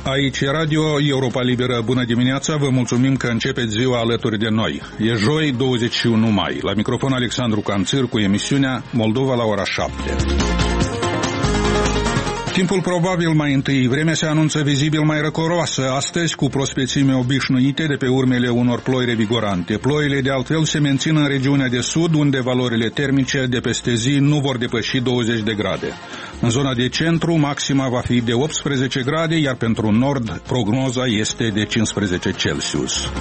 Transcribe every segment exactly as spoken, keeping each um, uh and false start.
Aici e Radio Europa Liberă. Bună dimineața, vă mulțumim că începeți ziua alături de noi. E joi, douăzeci și unu mai. La microfon Alexandru Canțir cu emisiunea Moldova la ora șapte. Timpul probabil mai întâi, vremea se anunță vizibil mai răcoroasă, astăzi cu prospețime obișnuite de pe urmele unor ploi revigorante. Ploile de altfel se mențin în regiunea de sud, unde valorile termice de peste zi nu vor depăși douăzeci de grade. În zona de centru, maxima va fi de optsprezece grade, iar pentru nord, prognoza este de cincisprezece Celsius.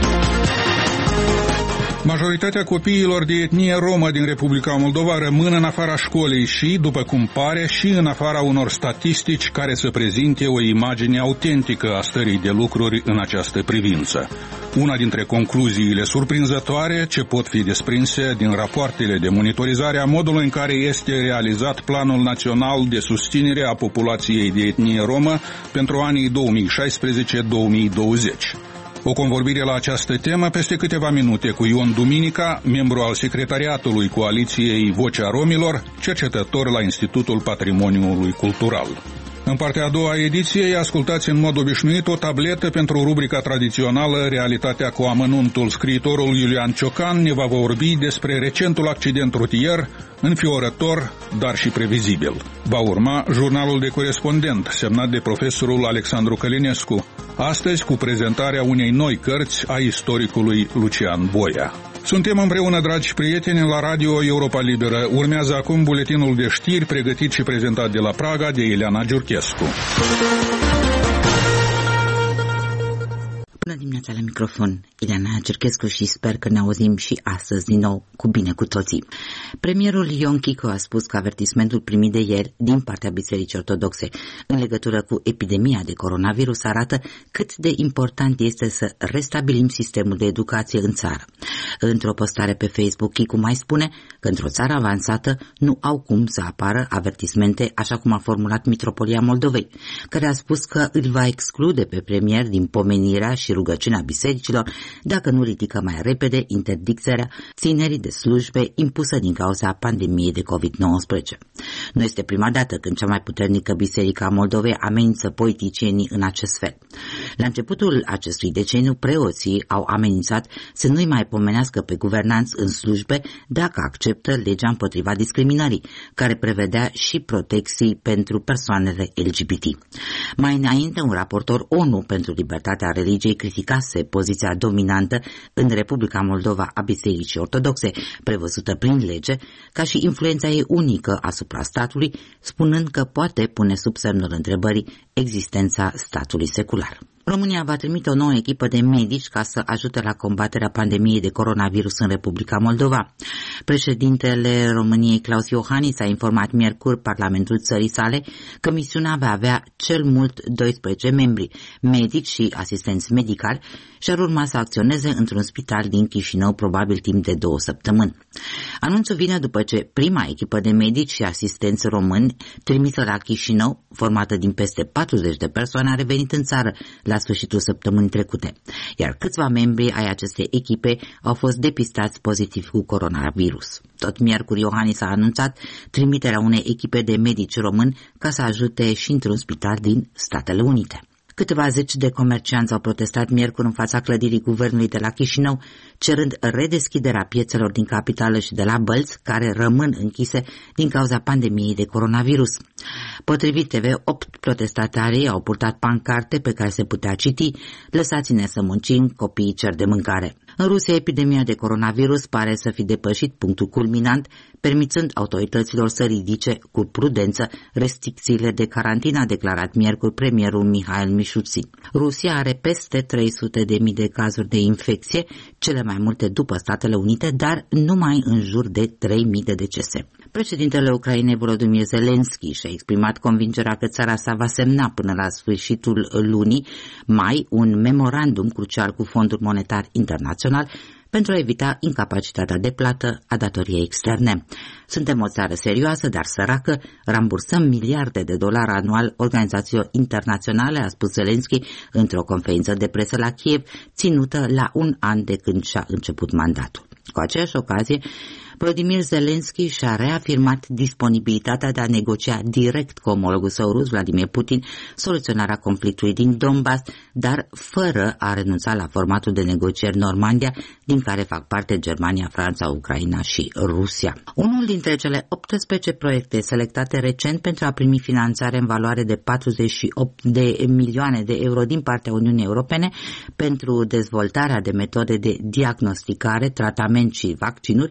Majoritatea copiilor de etnie romă din Republica Moldova rămân în afara școlii și, după cum pare, și în afara unor statistici care să prezinte o imagine autentică a stării de lucruri în această privință. Una dintre concluziile surprinzătoare ce pot fi desprinse din rapoartele de monitorizare a modului în care este realizat Planul Național de Susținere a Populației de Etnie Romă pentru anii două mii șaisprezece două mii douăzeci. O convorbire la această temă peste câteva minute cu Ion Duminica, membru al secretariatului Coaliției Vocea Romilor, cercetător la Institutul Patrimoniului Cultural. În partea a doua a ediției, ascultați în mod obișnuit o tabletă pentru rubrica tradițională Realitatea cu amănuntul. Scriitorul Iulian Ciocan ne va vorbi despre recentul accident rutier, înfiorător, dar și previzibil. Va urma jurnalul de corespondent, semnat de profesorul Alexandru Călinescu, astăzi cu prezentarea unei noi cărți a istoricului Lucian Boia. Suntem împreună, dragi prieteni, la Radio Europa Liberă. Urmează acum buletinul de știri pregătit și prezentat de la Praga de Ileana Giurchescu. Bună dimineața, la microfon, Ileana Giurchescu, și sper că ne auzim și astăzi din nou cu bine cu toții. Premierul Ion Chico a spus că avertismentul primit de ieri din partea Bisericii Ortodoxe în legătură cu epidemia de coronavirus arată cât de important este să restabilim sistemul de educație în țară. Într-o postare pe Facebook, Chico mai spune că într-o țară avansată nu au cum să apară avertismente, așa cum a formulat Mitropolia Moldovei, care a spus că îl va exclude pe premier din pomenirea și rugăciunea bisericilor dacă nu ridică mai repede interdicția ținerii de slujbe impusă din cauza pandemiei de covid nouăsprezece. Nu este prima dată când cea mai puternică biserică a Moldovei amenință politicienii în acest fel. La începutul acestui deceniu, preoții au amenințat să nu-i mai pomenească pe guvernanți în slujbe dacă acceptă legea împotriva discriminării, care prevedea și protecții pentru persoanele L G B T. Mai înainte, un raportor ONU pentru libertatea religiei criticase poziția dominantă în Republica Moldova a Bisericii Ortodoxe, prevăzută prin lege, ca și influența ei unică asupra statului, spunând că poate pune sub semnul întrebării existența statului secular. România va trimite o nouă echipă de medici ca să ajute la combaterea pandemiei de coronavirus în Republica Moldova. Președintele României, Claus Iohannis, a informat miercuri Parlamentul țării sale că misiunea va avea cel mult doisprezece membri, medici și asistenți medicali, și ar urma să acționeze într-un spital din Chișinău, probabil timp de două săptămâni. Anunțul vine după ce prima echipă de medici și asistenți români trimisă la Chișinău, formată din peste patruzeci de persoane, a revenit în țară la sfârșitul săptămânii trecute, iar câțiva membri ai acestei echipe au fost depistați pozitiv cu coronavirus. Tot miercuri, Iohannis a anunțat trimiterea unei echipe de medici români ca să ajute și într-un spital din Statele Unite. Câteva zeci de comercianți au protestat miercuri în fața clădirii guvernului de la Chișinău, cerând redeschiderea piețelor din capitală și de la Bălți, care rămân închise din cauza pandemiei de coronavirus. Potrivit T V, opt protestatarii au purtat pancarte pe care se putea citi: "Lăsați-ne să muncim, copiii cer de mâncare." În Rusia, epidemia de coronavirus pare să fi depășit punctul culminant, permițând autorităților să ridice cu prudență restricțiile de carantină, a declarat miercuri premierul Mihail Mishustin. Rusia are peste trei sute de mii de cazuri de infecție, cele mai multe după Statele Unite, dar numai în jur de trei mii de decese. Președintele Ucrainei, Volodymyr Zelensky, și-a exprimat convingerea că țara sa va semna până la sfârșitul lunii mai un memorandum crucial cu Fondul Monetar Internațional pentru a evita incapacitatea de plată a datoriei externe. Suntem o țară serioasă, dar săracă, rambursăm miliarde de dolari anual organizațiilor internaționale, a spus Zelensky într-o conferință de presă la Kiev, ținută la un an de când și-a început mandatul. Cu aceeași ocazie, Volodymyr Zelensky și-a reafirmat disponibilitatea de a negocia direct cu omologul său rus, Vladimir Putin, soluționarea conflictului din Donbass, dar fără a renunța la formatul de negocieri Normandia, din care fac parte Germania, Franța, Ucraina și Rusia. Unul dintre cele optsprezece proiecte selectate recent pentru a primi finanțare în valoare de patruzeci și opt de milioane de euro din partea Uniunii Europene pentru dezvoltarea de metode de diagnosticare, tratament și vaccinuri,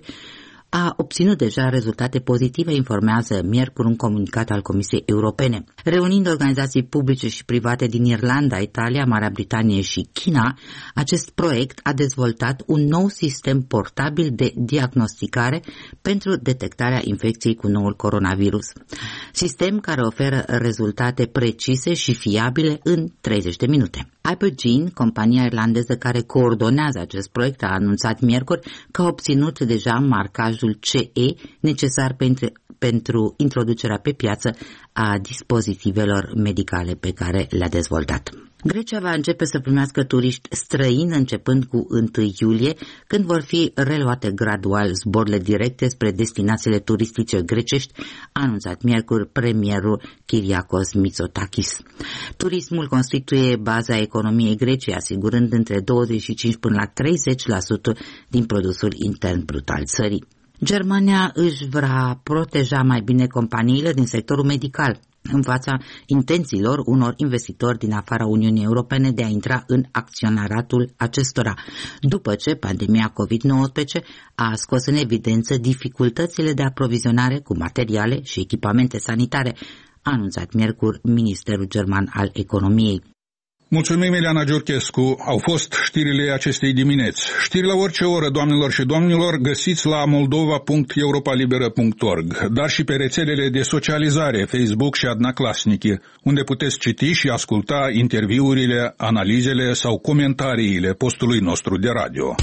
a obținut deja rezultate pozitive, informează miercuri un comunicat al Comisiei Europene. Reunind organizații publice și private din Irlanda, Italia, Marea Britanie și China, acest proiect a dezvoltat un nou sistem portabil de diagnosticare pentru detectarea infecției cu noul coronavirus. Sistem care oferă rezultate precise și fiabile în treizeci de minute. Hypergene, compania irlandeză care coordonează acest proiect, a anunțat miercuri că a obținut deja marcajul C E necesar pentru, pentru introducerea pe piață a dispozitivelor medicale pe care le-a dezvoltat. Grecia va începe să primească turiști străini începând cu întâi iulie, când vor fi reluate gradual zborurile directe spre destinațiile turistice grecești, a anunțat miercuri premierul Kyriakos Mitsotakis. Turismul constituie baza economiei Greciei, asigurând între douăzeci și cinci până la treizeci la sută din produsul intern brut al țării. Germania își vrea proteja mai bine companiile din sectorul medical în fața intențiilor unor investitori din afara Uniunii Europene de a intra în acționaratul acestora, după ce pandemia covid nouăsprezece a scos în evidență dificultățile de aprovizionare cu materiale și echipamente sanitare, a anunțat miercuri Ministerul German al Economiei. Mulțumim, Ileana Giurchescu. Au fost știrile acestei dimineți. Știri la orice oră, doamnelor și domnilor, găsiți la moldova punct europa liberă punct org, dar și pe rețelele de socializare, Facebook și Adnaclasnici, unde puteți citi și asculta interviurile, analizele sau comentariile postului nostru de radio.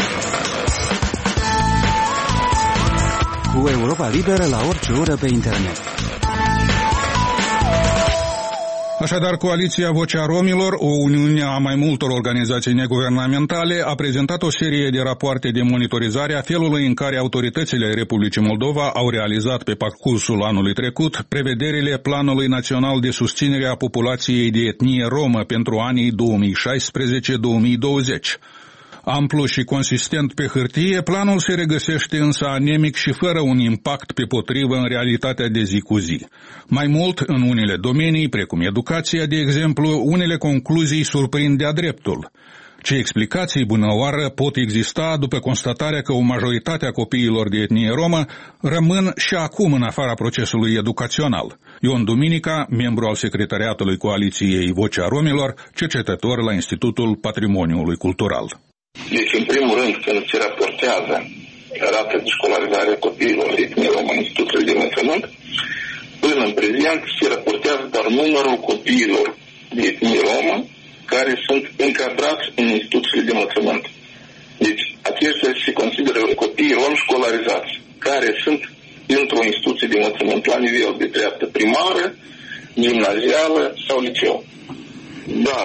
Cu Europa Liberă la orice oră pe internet. Așadar, Coaliția Vocea Romilor, o uniune a mai multor organizații neguvernamentale, a prezentat o serie de rapoarte de monitorizare a felului în care autoritățile Republicii Moldova au realizat pe parcursul anului trecut prevederile Planului Național de Susținere a Populației de Etnie Romă pentru anii două mii șaisprezece două mii douăzeci. Amplu și consistent pe hârtie, planul se regăsește însă anemic și fără un impact pe potrivă în realitatea de zi cu zi. Mai mult, în unele domenii, precum educația, de exemplu, unele concluzii surprind de-a dreptul. Ce explicații bunăoară pot exista după constatarea că o majoritate a copiilor de etnie romă rămân și acum în afara procesului educațional? Ion Duminica, membru al secretariatului Coaliției Vocea Romilor, cercetător la Institutul Patrimoniului Cultural. Deci, în primul rând, când se raportează rata de școlarizare a copiilor de etnie romă în instituțiile de învățământ, până în prezent se raportează doar numărul copiilor de etnie romă care sunt încadrați în instituțiile de învățământ. Deci, aceștia se consideră copii romi școlarizați, care sunt într-o instituție de învățământ la nivel de treaptă primară, gimnazială sau liceu. Dar,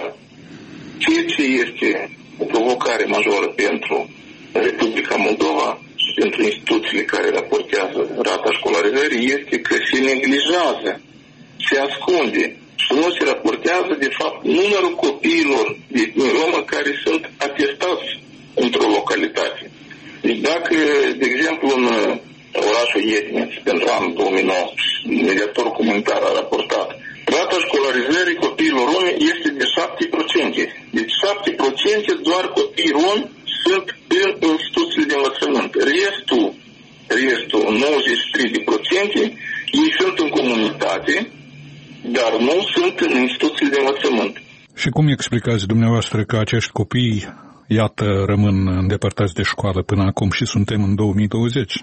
ceea ce este o provocare majoră pentru Republica Moldova și pentru instituțiile care raportează rata școlarizării este că se neglijează, se ascunde și nu se raportează, de fapt, numărul copiilor de etnie romă care sunt atestați într-o localitate. Deci dacă, de exemplu, în orașul Ietneț, pentru anul două mii nouăsprezece, mediatorul comunitar a raportat, rata școlarizării copiilor romi este de șapte la sută. Deci șapte la sută doar copii romi sunt în instituțiile de învățământ. Restul, restul nouăzeci și trei la sută, ei sunt în comunitate, dar nu sunt în instituțiile de învățământ. Și cum explicați dumneavoastră că acești copii, iată, rămân îndepărtați de școală până acum și suntem în două mii douăzeci?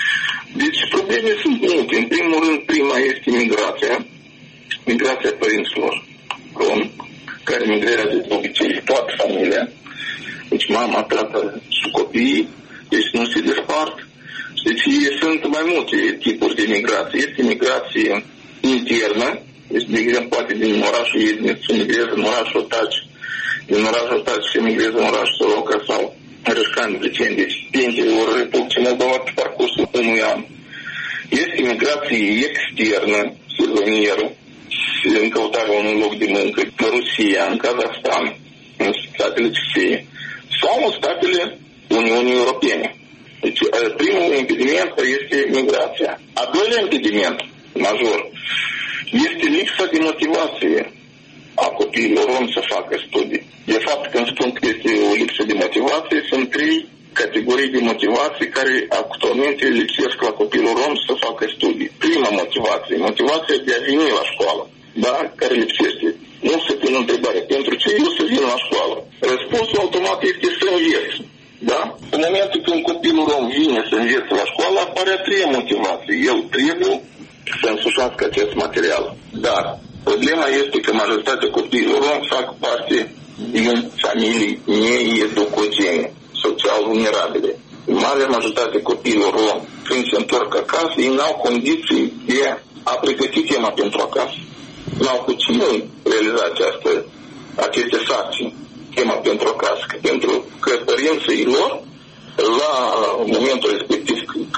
Deci probleme sunt multe. În primul rând, prima este migrația. Migrația părinților romi, care migrează de obicei toată familia. Deci mama, tatăl și copiii, deci nu se despart. Deci sunt mai multe tipuri de migrație. Este migrație internă, deci, de exemplu, poate din orașul Ietneț se migrează în orașul Otaci, din orașul Otaci se migrează în orașul Soroca sau Rășcani, Briceni. Deci, printre ori Republicii Moldova pe parcursul unui an. Este migrație externă, sezonieră, în căutarea unui loc de muncă, în Rusia, în Kazahstan, în statele C S E, sau în statele Uniunii Europene. Deci, primul impediment este migrația. A doilea impediment major este lipsa de motivație a copiilor rom să facă studii. De fapt, când spun că este o lipsă de motivație, sunt trei categorii de motivații care actualmente lipsesc la copilul rom să facă studii. Prima motivație, motivația de a veni la școală, da, care lipsește. Nu se pune întrebare, pentru ce eu să vin la școală? Răspunsul automat este să înveți. Da? În momentul când copilul rom vine să învețe la școală, apare a treia motivație. El trebuie să însușească acest material. Dar problema este că majoritatea copiilor rom fac parte din familii needucogene, social vulnerabile. În mare majoritate copiilor rom, când se întorc acasă, ei n-au condiții de a pregăti tema pentru acasă. N-au puțin realiza această, aceste sarcini, tema pentru acasă, pentru că părinții lor, la momentul respectiv,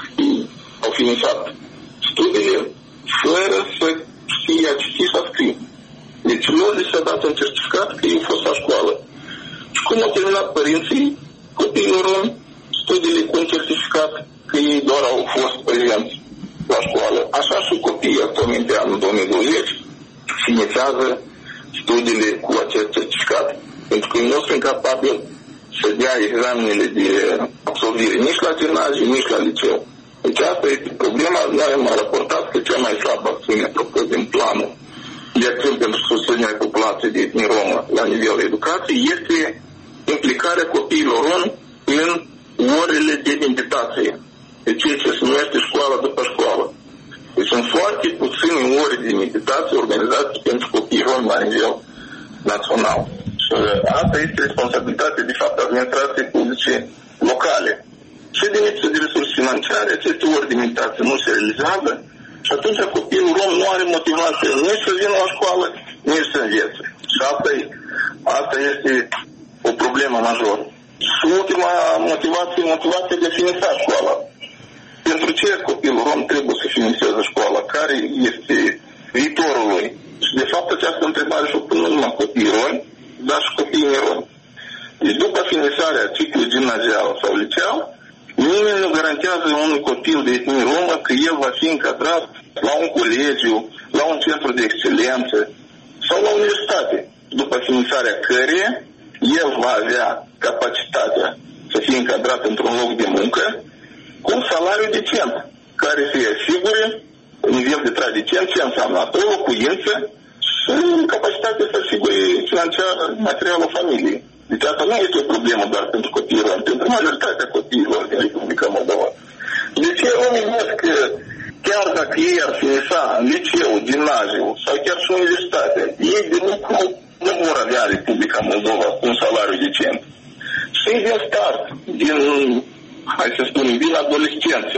au finisat studiile fără să știe a citi și a scrie. Deci lor li s-a dat un certificat că ei au fost la școală. Și cum au terminat părinții copiilor rom studiile cu un certificat că ei doar au fost prezenți la școală. Așa și copiii actualmente anul două mii douăzeci inițiază studiile cu acest certificat. Pentru că nu sunt capabili să dea examenele de absolvire nici la gimnaziu, nici la liceu. Deci asta este problema. Noi am raportat că cea mai slabă acțiune propus din planul de acțiune pentru susținerea populației de etnie romă la nivel de educație este implicarea copiilor rom în orele de meditație. Deci ceea ce se numește școala după școală. Deci sunt foarte puține ore de meditație organizate pentru copii rom la nivel național. Și asta este responsabilitatea, de fapt, administrației publice locale. Și din lipsă de resurse financiare, aceste ori de meditație nu se realizează și atunci copilul rom nu are motivație nici să vină la școală, nici să învețe. Și asta, e, asta este o problemă majoră. Și ultima motivație, motivația de a finisa școala. Pentru ce copilul rom trebuie să finiseze școala? Care este viitorul lui? Și de fapt această întrebare și-o pun nu numai copiii romi, dar și copiii neromi. Deci după finisarea ciclului gimnazial sau liceal, nimeni nu garantează unui copil de etnie romă că el va fi încadrat la un colegiu, la un centru de excelență sau la universitate, după finisarea căreia el va avea capacitatea să fie încadrat într-un loc de muncă cu un salariu decent, care să-i asigure un nivel de trai decent, ce înseamnă o locuință și capacitatea să asigure financiar materialul familiei. Deci asta nu este o problemă doar pentru copiii rom, pentru majoritatea copiilor din Republica Moldova. De ce romii văd că chiar dacă ei ar finisa în liceu, gimnaziu sau chiar și universitate, ei de lucru nu vor avea Republica Moldova cu un salariu decent. Și din start, din, hai să spunem, din adolescență,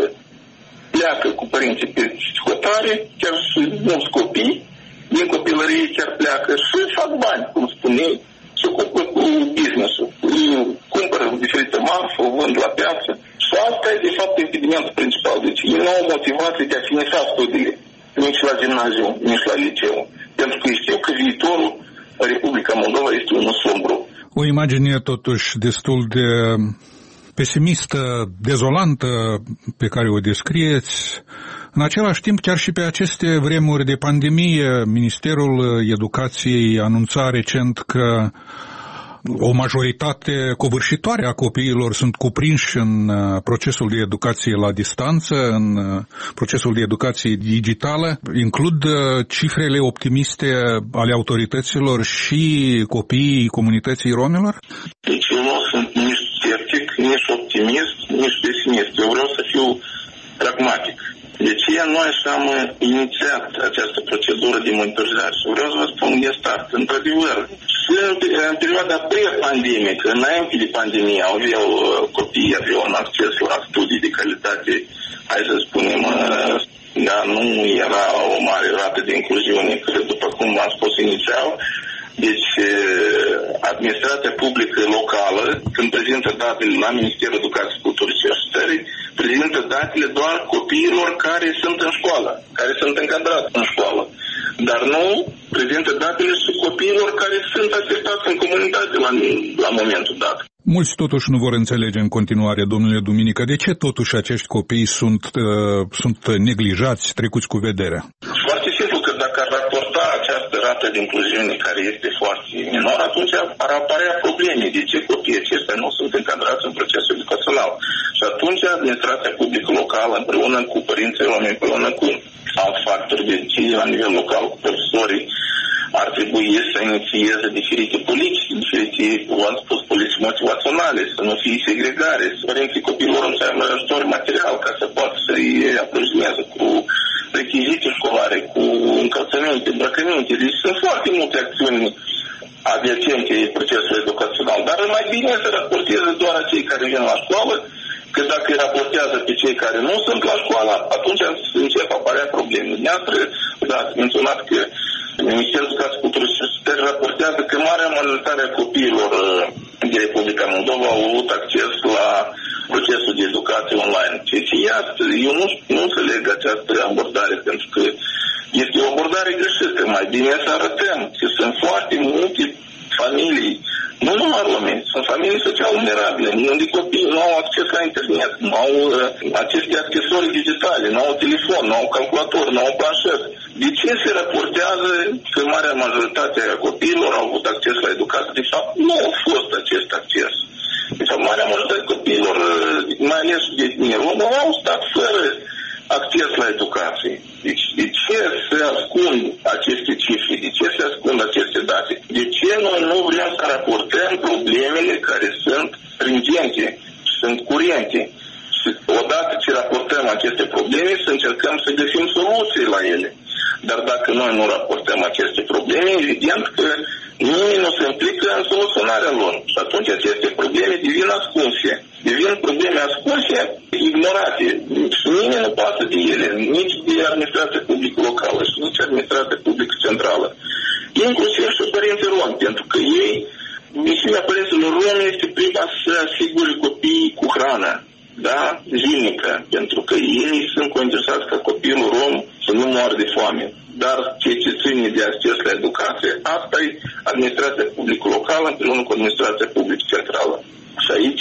pleacă cu părinții pe hotare, chiar și mulți copii, din copilărie chiar pleacă și fac bani, cum spuneai, se ocupă cu business-ul, cumpără diferite marfă, o vând la piață. Și asta e, de fapt, impedimentul principal. Deci ei nu au motivație de a finisa studiile, nici la gimnaziu, nici la liceu. Pentru că știu că viitorul Republica Moldova este unul sombru. O imagine, totuși, destul de pesimistă, dezolantă, pe care o descrieți. În același timp, chiar și pe aceste vremuri de pandemie, Ministerul Educației anunța recent că o majoritate covârșitoare a copiilor sunt cuprinși în procesul de educație la distanță, în procesul de educație digitală. Includ cifrele optimiste ale autorităților și copiii comunității romilor? Deci eu nu sunt nici sceptic, nici optimist, nici pesimist. Eu vreau să fiu pragmatic. De ce noi am inițiat această procedură de monitorizare? Și vreau să vă spun de start. Într-adevăr, în perioada pre-pandemică, înainte de pandemie, aveau copiii aveau un acces la studii de calitate, hai să spunem, dar nu era o mare rată de incluziune, că după cum am spus inițial, deci administrația publică locală, când prezintă datele la Ministerul Educației, Culturii și Cercetării, prezintă datele doar copiilor care sunt în școală, care sunt încadrați în școală. Dar nu prezintă datele și copiilor care sunt atestați în comunitate la, la momentul dat. Mulți totuși nu vor înțelege în continuare, domnule Duminică, de ce totuși acești copii sunt, uh, sunt neglijați, trecuți cu vederea? Foarte simplu, că dacă ar raporta această rată de incluziune care este foarte minoră, atunci ar apărea probleme. De ce copiii aceștia nu sunt încadrați în procesul educațional? Și atunci administrația publică locală, împreună cu părinții oameni, împreună cu alți factori de decizie la nivel local, cu profesorii, ar trebui să inițieze diferite politici, diferite, v-am spus, politici motivaționale, să nu fie segregare, să părinții copiilor să aibă ajutor material ca să poată să-i aprojineze cu rechizite școlare, cu încălțăminte, îmbrăcăminte. Deci sunt foarte multe acțiuni adiacente procesului educațional, dar mai bine să raporteze doar cei care vin la școală, că dacă îi raportează pe cei care nu sunt la școală, atunci încep apărea probleme. Dumneavoastră, da, ați menționat că Ministerul Educației Culturii și Cercetării raportează că marea majoritate a copiilor din Republica Moldova au avut acces la procesul de educație online. Și iată, eu nu, nu înțeleg această abordare, pentru că este o abordare greșită. Mai bine să arătăm că sunt foarte multe familii, nu numai români, sunt familii social vulnerabile, unde copiii nu au acces la internet, nu au uh, aceste accesori digitale, nu au telefon, nu au calculator, nu au planșet. De ce se raportează că marea majoritate a copiilor au avut acces la educație? De fapt, nu a fost acest acces. De fapt, marea majoritate a copiilor, mai ales de etnie romă, au stat fără acces la educație. Deci, de ce se ascund aceste cifre? De ce se ascund aceste date? De ce noi nu vrem să raportăm problemele care sunt stringente, sunt curente? Și odată ce raportăm aceste probleme, să încercăm să găsim soluții la ele. Dar dacă noi nu raportăm aceste probleme, evident că nimeni nu se implică în soluționarea lor. Și atunci aceste probleme devin ascunse. Devin probleme ascunse, ignorate. Și nimeni nu pasă de ele, nici de administrația publică locală și nici administrația publică centrală. Inclusiv și părinții romi, pentru că ei, misiunea părinților romi este prima să asigure copiii cu hrană. Da? Zilnică, pentru că ei sunt condiționați ca copilul rom să nu moară de foame. Dar ceea ce ține de acces la educație, asta e administrația publică locală împreună cu administrația publică centrală. Și aici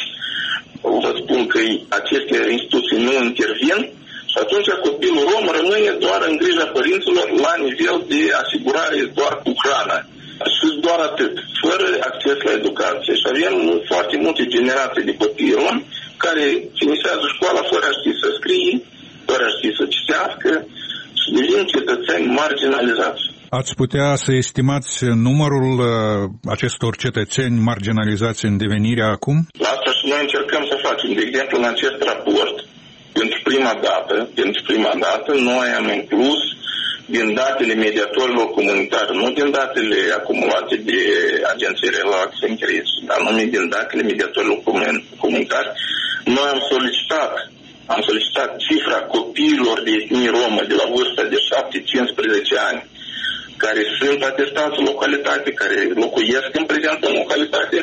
vă spun că aceste instituții nu intervin și atunci copilul rom rămâne doar în grija părinților la nivel de asigurare doar cu hrană. Și doar atât, fără acces la educație. Și avem foarte multe generații de copii romi care finisează școala fără a ști să scrie, fără a ști să citească și devin cetățeni marginalizați. Ați putea să estimați numărul uh, acestor cetățeni marginalizați în devenire acum? Asta și noi încercăm să facem. De exemplu, în acest raport, pentru prima dată, pentru prima dată, noi am inclus din datele mediatorilor comunitari, nu din datele acumulate de agenții relații interes, dar numai din datele mediatorilor comunitari, noi am solicitat, am solicitat cifra copiilor de etnie romă de la vârsta de șapte cincisprezece ani, care sunt atestați în localitate, care locuiesc în prezent în localitate,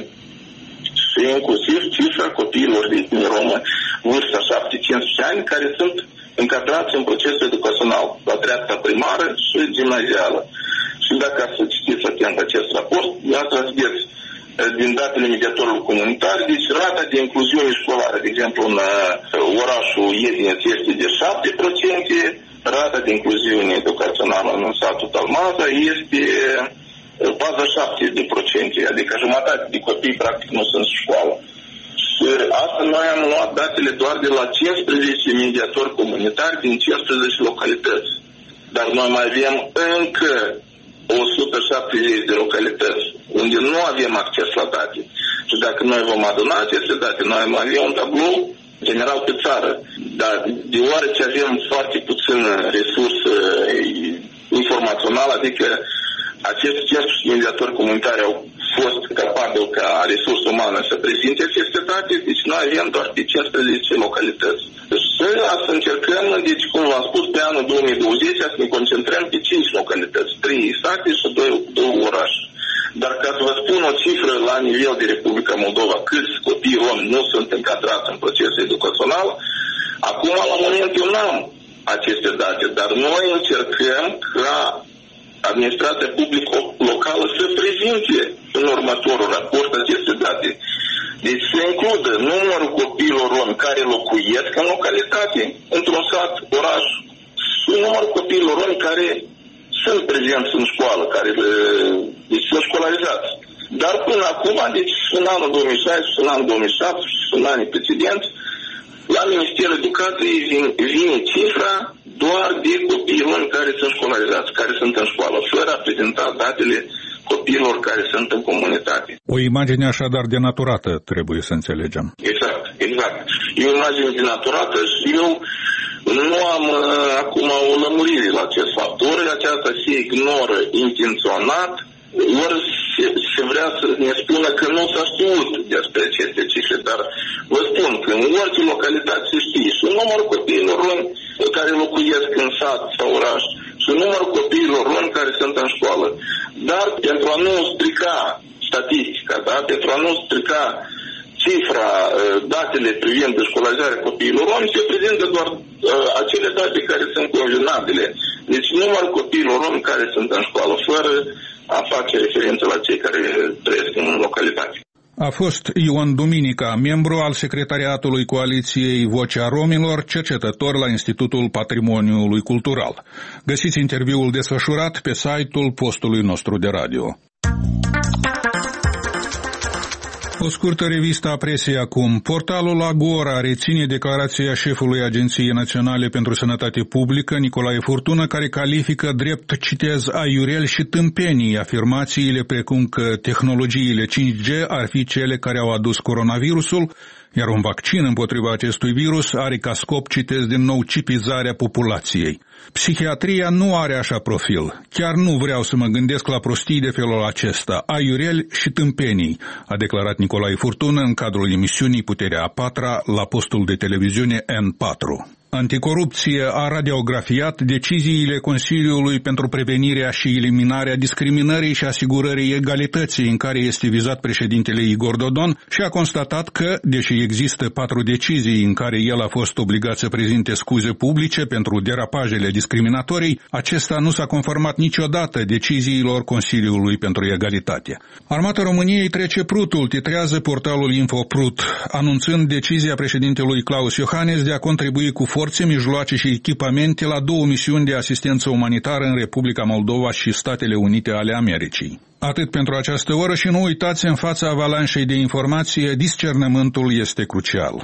și inclusiv cifra copiilor de etnie romă vârsta șapte cincisprezece ani, care sunt încadrați în procesul educațional, la dreapta primară și gimnazială. Și dacă să citiți atent acest raport, dumneavoastră vedeți din datele mediatorilor comunitari, deci rata de incluziune școlară, de exemplu, în orașul Iedineț este de șapte la sută, rata de incluziune educațională în satul Talmaza este patruzeci și șapte la sută, adică jumătate de copii practic nu sunt în școală. Și asta noi am luat datele doar de la cincisprezece mediatori comunitari din cincisprezece localități. Dar noi mai avem încă o sută șaptezeci de localități unde nu avem acces la date. Și dacă noi vom aduna aceste date, noi mai avem un tablou general pe țară. Dar deoarece avem foarte puțină resursă informațională, adică acești cincisprezece mediatori comunitari au fost capabili ca resursă umană să prezinte aceste date, deci noi avem doar pe cincisprezece localități. Și să încercăm, deci cum v-am spus, pe anul două mii douăzeci să ne concentrăm pe cinci localități, trei sate și două orașe. Dar ca să vă spun o cifră la nivel de Republica Moldova, câți copii romi nu sunt încadrați în procesul educațional, Acum, la moment, eu n-am aceste date, dar noi încercăm ca administrația publică locală să prezinte în următorul raport aceste date. Deci se includă numărul copiilor romi care locuiesc în localitate, într-un sat, oraș, și numărul copiilor romi care sunt prezenți în școală, care deci, sunt școlarizați. Dar până acum, deci în anul două mii șaisprezece, în anul două mii șaptesprezece și în anii precedenți, la Ministerul Educației vine, vine cifra doar de copiii romi care sunt școlarizați, care sunt în școală, fără a prezenta datele copiilor care sunt în comunitate. O imagine așadar denaturată, trebuie să înțelegem. Exact, exact. E o imagine denaturată și eu nu am uh, acum o lămurire la acest fapt. Ori aceasta se ignoră intenționat, ori se, se vrea să ne spună că nu s-a știut despre aceste cifre, dar vă spun că în orice localitate se știe și numărul copiilor romi care locuiesc în sat sau oraș și numărul copiilor romi care sunt în școală. Dar pentru a nu strica statistica, da? Pentru a nu strica cifra, datele privind școlarizarea copiilor romi, se prezintă doar uh, acele date care sunt convenabile. Deci numărul copiilor romi care sunt în școală, fără a face referință la cei care trăiesc în localitate. A fost Ion Duminica, membru al secretariatului Coaliției Vocea Romilor, cercetător la Institutul Patrimoniului Cultural. Găsiți interviul desfășurat pe site-ul postului nostru de radio. O scurtă revistă a presei acum. Portalul Agora reține declarația șefului Agenției Naționale pentru Sănătate Publică, Nicolae Furtună, care califică drept, citez, aiurel și tâmpenii afirmațiile precum că tehnologiile cinci G ar fi cele care au adus coronavirusul, iar un vaccin împotriva acestui virus are ca scop, citez din nou, cipizarea populației. Psihiatria nu are așa profil. Chiar nu vreau să mă gândesc la prostii de felul acesta, aiureli și tâmpenii, a declarat Nicolae Furtună în cadrul emisiunii Puterea a patra la postul de televiziune N patru. Anticorupție a radiografiat deciziile Consiliului pentru prevenirea și eliminarea discriminării și asigurării egalității în care este vizat președintele Igor Dodon și a constatat că, deși există patru decizii în care el a fost obligat să prezinte scuze publice pentru derapajele discriminatorii, acesta nu s-a conformat niciodată deciziilor Consiliului pentru Egalitate. Armata României trece prutul, titrează portalul InfoPrut, anunțând decizia președintelui Claus Iohannis de a contribui cu forțe, mijloace și echipamente la două misiuni de asistență umanitară în Republica Moldova și Statele Unite ale Americii. Atât pentru această oră și nu uitați, în fața avalanșei de informație, discernământul este crucial.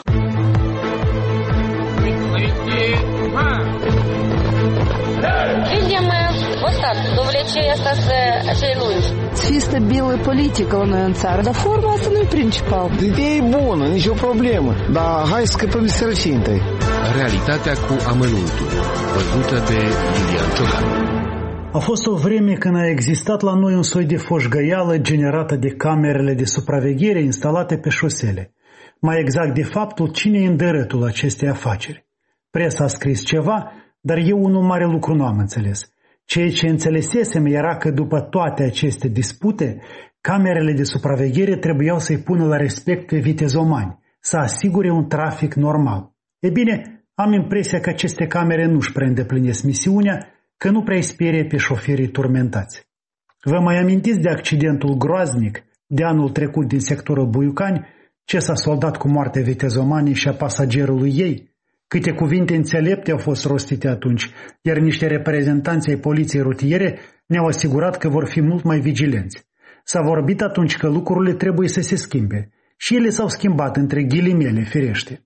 Să fie stabilă politică la noi în țară, dar forma asta nu e principal. Ideea e bună, nicio problemă, dar hai să scăpăm de sărăcie întâi. Realitatea cu amănuntul, văzută de Lilian Ciocan. A fost o vreme când a existat la noi un soi de foșgăială generată de camerele de supraveghere instalate pe șosele. Mai exact de faptul cine e în dărătul acestei afaceri. Presa a scris ceva, dar eu unul mare lucru nu am înțeles. Ceea ce înțelesesem era că după toate aceste dispute, camerele de supraveghere trebuiau să-i pună la respect pe vitezomani, să asigure un trafic normal. E bine, am impresia că aceste camere nu-și prea îndeplinesc misiunea, că nu prea-i sperie pe șoferii turmentați. Vă mai amintiți de accidentul groaznic de anul trecut din sectorul Buiucani, ce s-a soldat cu moartea vitezomanii și a pasagerului ei? Câte cuvinte înțelepte au fost rostite atunci, iar niște reprezentanți ai poliției rutiere ne-au asigurat că vor fi mult mai vigilenți. S-a vorbit atunci că lucrurile trebuie să se schimbe și ele s-au schimbat între ghilimele, firește.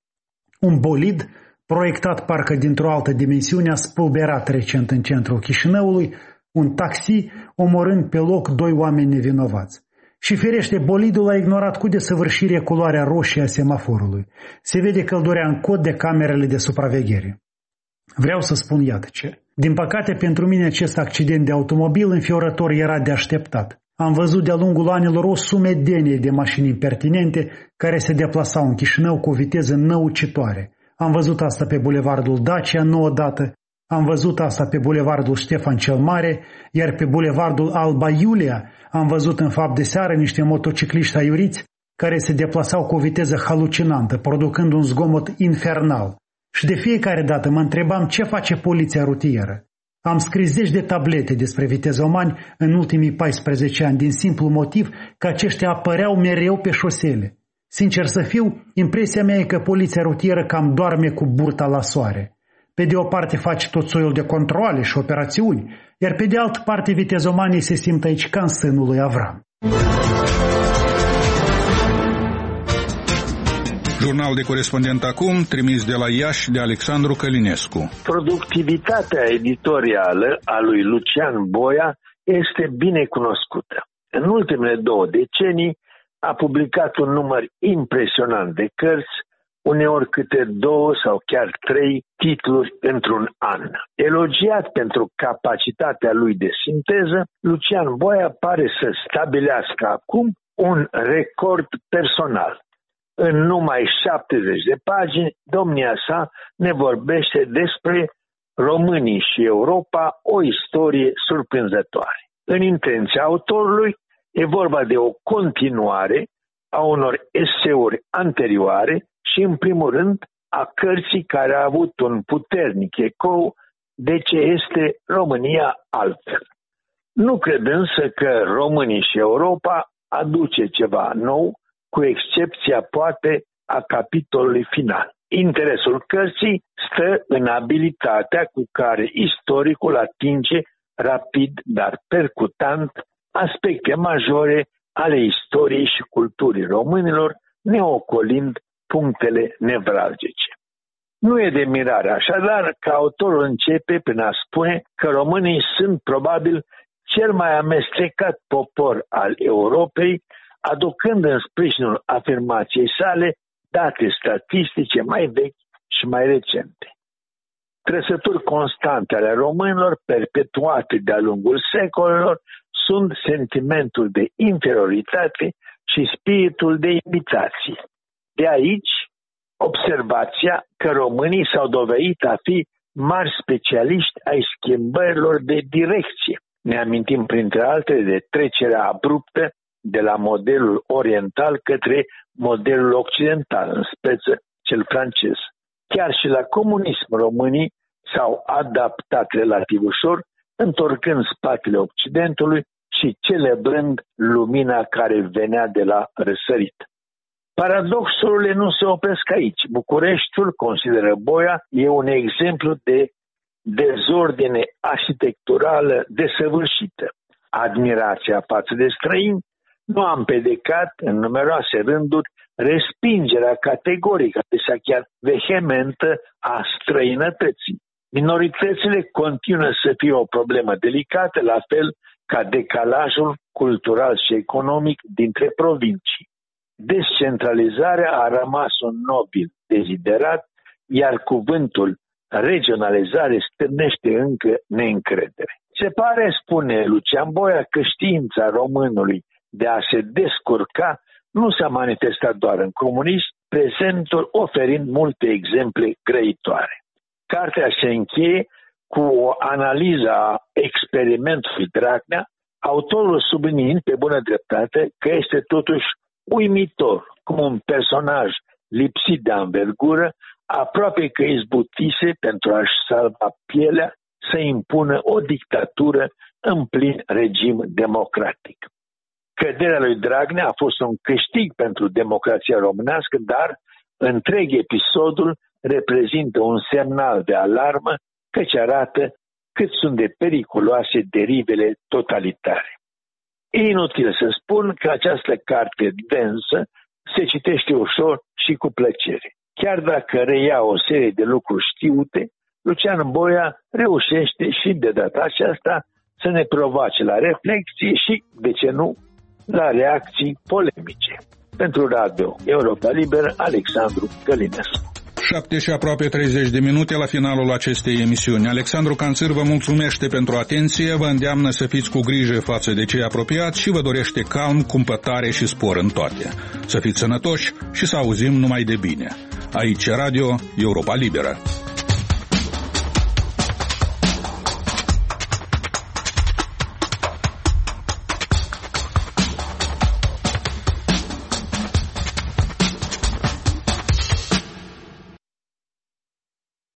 Un bolid, proiectat parcă dintr-o altă dimensiune, a spulberat recent în centrul Chișinăului un taxi, omorând pe loc doi oameni nevinovați. Și firește, bolidul a ignorat cu desăvârșire culoarea roșie a semaforului. Se vede că îl dorea în cod de camerele de supraveghere. Vreau să spun iată ce. Din păcate, pentru mine acest accident de automobil înfiorător era de așteptat. Am văzut de-a lungul anilor o sumedenie de mașini impertinente care se deplasau în Chișinău cu o viteză năucitoare. Am văzut asta pe bulevardul Dacia, nu odată. Am văzut asta pe bulevardul Ștefan cel Mare, iar pe bulevardul Alba Iulia am văzut în fapt de seară niște motocicliști aiuriți care se deplasau cu o viteză halucinantă, producând un zgomot infernal. Și de fiecare dată mă întrebam ce face poliția rutieră. Am scris zeci de tablete despre vitezomani în ultimii paisprezece ani, din simplu motiv că aceștia apăreau mereu pe șosele. Sincer să fiu, impresia mea e că poliția rutieră cam doarme cu burta la soare. Pe de o parte face tot soiul de controale și operațiuni, iar pe de altă parte vitezomanii se simt aici ca în sânul lui Avram. Jurnal de corespondent acum, trimis de la Iași de Alexandru Călinescu. Productivitatea editorială a lui Lucian Boia este bine cunoscută. În ultimele două decenii a publicat un număr impresionant de cărți, uneori câte două sau chiar trei titluri într-un an. Elogiat pentru capacitatea lui de sinteză, Lucian Boia pare să stabilească acum un record personal. În numai șaptezeci de pagini, domnia sa ne vorbește despre Românii și Europa, o istorie surprinzătoare. În intenția autorului, e vorba de o continuare a unor eseuri anterioare și, în primul rând, a cărții care a avut un puternic ecou de ce este România altfel. Nu cred însă că Românii și Europa aduce ceva nou, cu excepția poate a capitolului final. Interesul cărții stă în abilitatea cu care istoricul atinge rapid, dar percutant, aspecte majore ale istoriei și culturii românilor, neocolind punctele nevralgice. Nu e de mirare așadar că autorul începe prin a spune că românii sunt probabil cel mai amestecat popor al Europei, aducând în sprijinul afirmației sale date statistice mai vechi și mai recente. Trăsături constante ale românilor, perpetuate de-a lungul secolelor, sunt sentimentul de inferioritate și spiritul de imitație. De aici, observația că românii s-au dovedit a fi mari specialiști ai schimbărilor de direcție. Ne amintim, printre altele, de trecerea abruptă de la modelul oriental către modelul occidental, în speță cel francez. Chiar și la comunism românii s-au adaptat relativ ușor, întorcând spatele Occidentului și celebrând lumina care venea de la răsărit. Paradoxurile nu se opresc aici. Bucureștiul, consideră Boia, e un exemplu de dezordine arhitecturală desăvârșită. Admirația față de străini nu a împedecat în numeroase rânduri respingerea categorică, adesea chiar vehementă, a străinătății. Minoritățile continuă să fie o problemă delicată, la fel ca decalajul cultural și economic dintre provincii. Descentralizarea a rămas un nobil deziderat, iar cuvântul regionalizare stârnește încă neîncredere. Se pare, spune Lucian Boia, că știința românului de a se descurca nu s-a manifestat doar în comunism, prezentul oferind multe exemple grăitoare. Cartea se încheie cu o analiză a experimentului Dragnea, autorul subliniind pe bună dreptate că este totuși uimitor cum un personaj lipsit de anvergură aproape că izbutise pentru a-și salva pielea să impună o dictatură în plin regim democratic. Căderea lui Dragnea a fost un câștig pentru democrația românească, dar întreg episodul reprezintă un semnal de alarmă căci arată cât sunt de periculoase derivele totalitare. E inutil să spun că această carte densă se citește ușor și cu plăcere. Chiar dacă reia o serie de lucruri știute, Lucian Boia reușește și de data aceasta să ne provoace la reflexie și, de ce nu, la reacții polemice. Pentru Radio Europa Liberă, Alexandru Călinescu. șapte și aproape treizeci de minute la finalul acestei emisiuni. Alexandru Canțir vă mulțumește pentru atenție, vă îndeamnă să fiți cu grijă față de cei apropiați și vă dorește calm, cumpătare și spor în toate. Să fiți sănătoși și să auzim numai de bine. Aici Radio Europa Liberă.